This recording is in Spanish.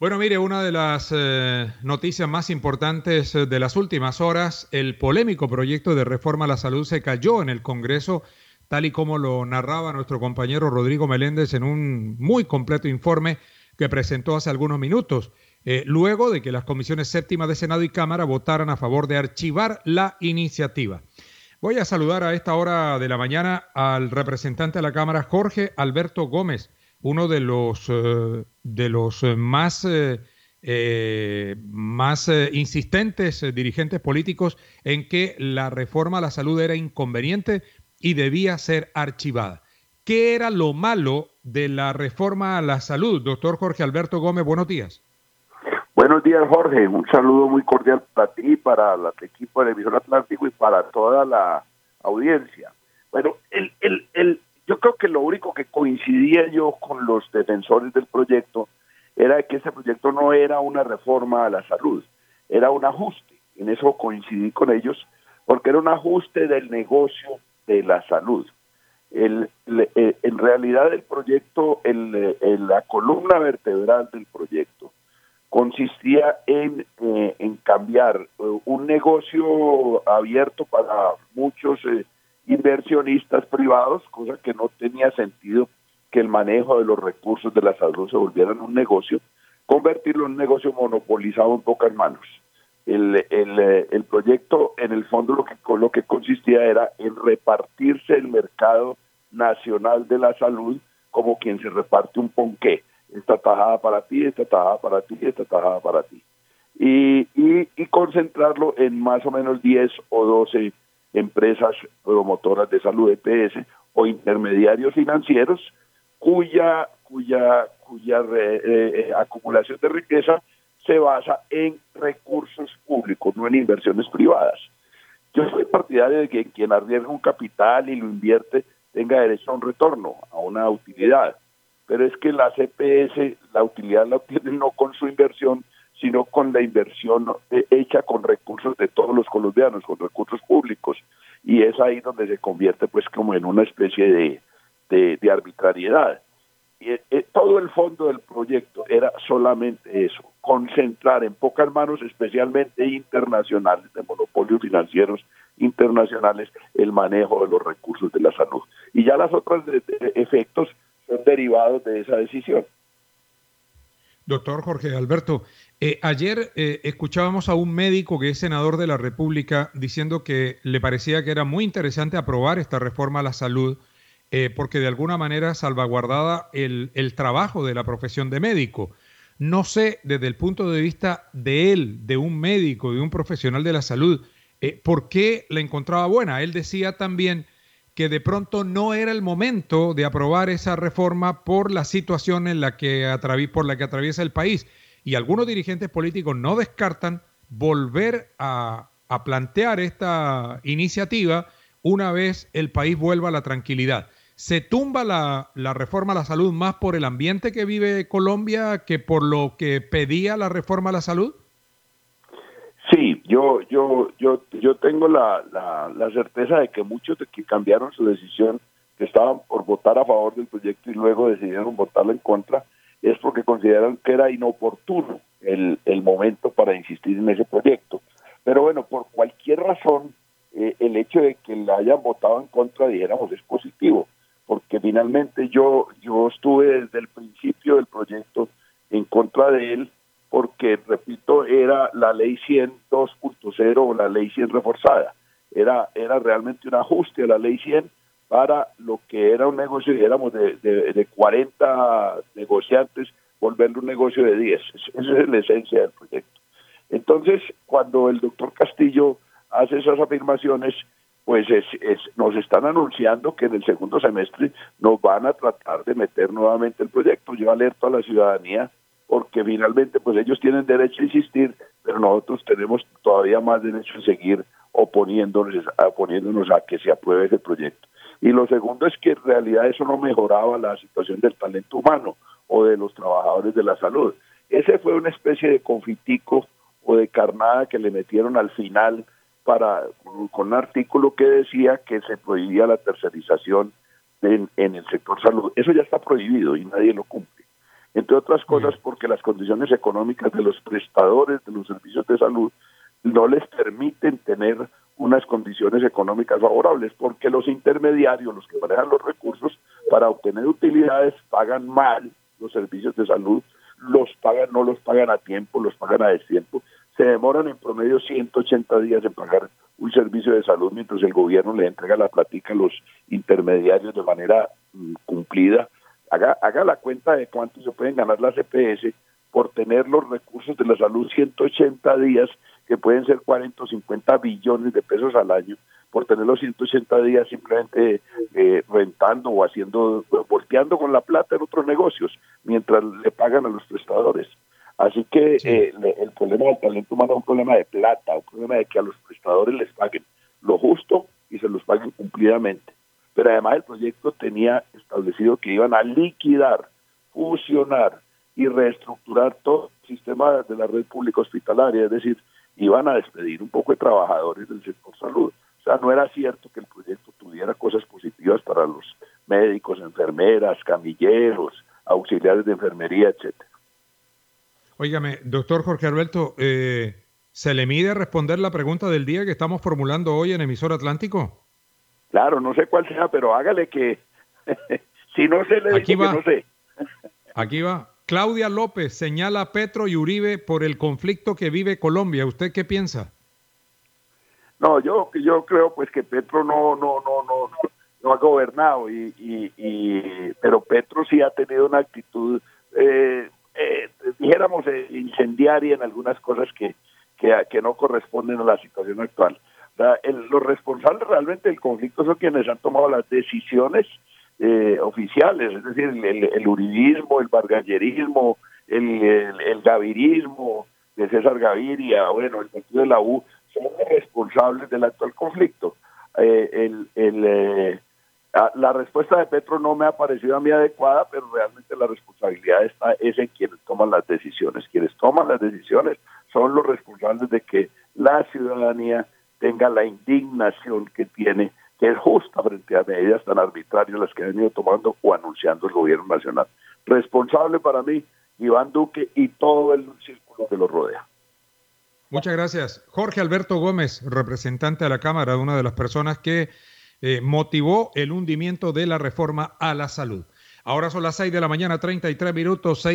Bueno, mire, una de las noticias más importantes de las últimas horas, el polémico proyecto de reforma a la salud se cayó en el Congreso, tal y como lo narraba nuestro compañero Rodrigo Meléndez en un muy completo informe que presentó hace algunos minutos, luego de que las comisiones séptima de Senado y Cámara votaran a favor de archivar la iniciativa. Voy a saludar a esta hora de la mañana al representante de la Cámara, Jorge Alberto Gómez, uno de los más insistentes dirigentes políticos en que la reforma a la salud era inconveniente y debía ser archivada. ¿Qué era lo malo de la reforma a la salud? Doctor Jorge Alberto Gómez, buenos días. Buenos días, Jorge. Un saludo muy cordial para ti, para el equipo del Emisor Atlántico y para toda la audiencia. Bueno, yo creo que lo único que coincidía yo con los defensores del proyecto era que ese proyecto no era una reforma a la salud, era un ajuste. En eso coincidí con ellos, porque era un ajuste del negocio de la salud. En realidad el proyecto, la columna vertebral del proyecto consistía en cambiar un negocio abierto para muchos inversionistas privados, cosa que no tenía sentido que el manejo de los recursos de la salud se volviera un negocio, convertirlo en un negocio monopolizado en pocas manos. El proyecto, en el fondo, lo que consistía era en repartirse el mercado nacional de la salud como quien se reparte un ponqué. Esta tajada para ti, esta tajada para ti, esta tajada para ti. Y concentrarlo en más o menos 10 o 12 empresas promotoras de salud, EPS, o intermediarios financieros, cuya acumulación de riqueza se basa en recursos públicos, no en inversiones privadas. Yo soy partidario de que quien arriesga un capital y lo invierte tenga derecho a un retorno, a una utilidad. Pero es que las EPS, la utilidad la obtienen no con su inversión, sino con la inversión hecha con recursos de todos los colombianos, con recursos públicos. Y es ahí donde se convierte pues como en una especie de arbitrariedad. Y todo el fondo del proyecto era solamente eso, concentrar en pocas manos, especialmente internacionales, de monopolios financieros internacionales, el manejo de los recursos de la salud. Y ya las otras efectos son derivados de esa decisión. Doctor Jorge Alberto, ayer escuchábamos a un médico que es senador de la República diciendo que le parecía que era muy interesante aprobar esta reforma a la salud porque de alguna manera salvaguardaba el trabajo de la profesión de médico. No sé, desde el punto de vista de él, de un médico, de un profesional de la salud, por qué la encontraba buena. Él decía también que de pronto no era el momento de aprobar esa reforma por la situación en la que por la que atraviesa el país. Y algunos dirigentes políticos no descartan volver a plantear esta iniciativa una vez el país vuelva a la tranquilidad. ¿Se tumba la reforma a la salud más por el ambiente que vive Colombia que por lo que pedía la reforma a la salud? Sí, yo tengo la certeza de que muchos de que cambiaron su decisión, que estaban por votar a favor del proyecto y luego decidieron votarlo en contra, es porque consideran que era inoportuno el momento para insistir en ese proyecto. Pero bueno, por cualquier razón, el hecho de que la hayan votado en contra, dijéramos, es positivo, porque finalmente yo estuve desde el principio del proyecto en contra de él, porque, repito, era la ley 100 2.0 o la ley 100 reforzada. Era realmente un ajuste a la ley 100 para lo que era un negocio, digamos, de 40 negociantes, volverlo un negocio de 10. Esa es la esencia del proyecto. Entonces, cuando el doctor Castillo hace esas afirmaciones, pues nos están anunciando que en el segundo semestre nos van a tratar de meter nuevamente el proyecto. Yo alerto a la ciudadanía porque finalmente pues ellos tienen derecho a insistir, pero nosotros tenemos todavía más derecho a seguir oponiéndonos a que se apruebe ese proyecto. Y lo segundo es que en realidad eso no mejoraba la situación del talento humano o de los trabajadores de la salud. Ese fue una especie de confitico o de carnada que le metieron al final con un artículo que decía que se prohibía la tercerización en el sector salud. Eso ya está prohibido y nadie lo cumple. entre otras cosas porque las condiciones económicas de los prestadores de los servicios de salud no les permiten tener unas condiciones económicas favorables, porque los intermediarios, los que manejan los recursos para obtener utilidades, pagan mal los servicios de salud, no los pagan a tiempo, los pagan a destiempo, se demoran en promedio 180 días en pagar un servicio de salud mientras el gobierno le entrega la platica a los intermediarios de manera cumplida. Haga la cuenta de cuánto se pueden ganar las EPS por tener los recursos de la salud 180 días, que pueden ser 40 o 50 billones de pesos al año, por tener los 180 días simplemente rentando o volteando con la plata en otros negocios, mientras le pagan a los prestadores. Así que el problema del talento humano es un problema de plata, un problema de que a los prestadores les paguen lo justo y se los paguen cumplidamente. Pero además el proyecto tenía establecido que iban a liquidar, fusionar y reestructurar todo el sistema de la red pública hospitalaria, es decir, iban a despedir un poco de trabajadores del sector salud. O sea, no era cierto que el proyecto tuviera cosas positivas para los médicos, enfermeras, camilleros, auxiliares de enfermería, etcétera. Óigame, doctor Jorge Alberto, ¿se le mide responder la pregunta del día que estamos formulando hoy en Emisor Atlántico? Claro, no sé cuál sea, pero hágale que si no sé, le digo que no sé. Aquí va. Claudia López señala a Petro y Uribe por el conflicto que vive Colombia. ¿Usted qué piensa? No, yo creo pues que Petro no ha gobernado pero Petro sí ha tenido una actitud dijéramos incendiaria en algunas cosas que no corresponden a la situación actual. O sea, los responsables realmente del conflicto son quienes han tomado las decisiones oficiales, es decir, el uribismo, el vargallerismo, el gavirismo de César Gaviria, bueno, el partido de la U, son los responsables del actual conflicto. La respuesta de Petro no me ha parecido a mí adecuada, pero realmente la responsabilidad es en quienes toman las decisiones. Quienes toman las decisiones son los responsables de que la ciudadanía tenga la indignación que tiene, que es justa frente a medidas tan arbitrarias las que ha venido tomando o anunciando el gobierno nacional. Responsable para mí, Iván Duque y todo el círculo que lo rodea. Muchas gracias. Jorge Alberto Gómez, representante de la Cámara, una de las personas que motivó el hundimiento de la reforma a la salud. Ahora son las 6 de la mañana, 33 minutos.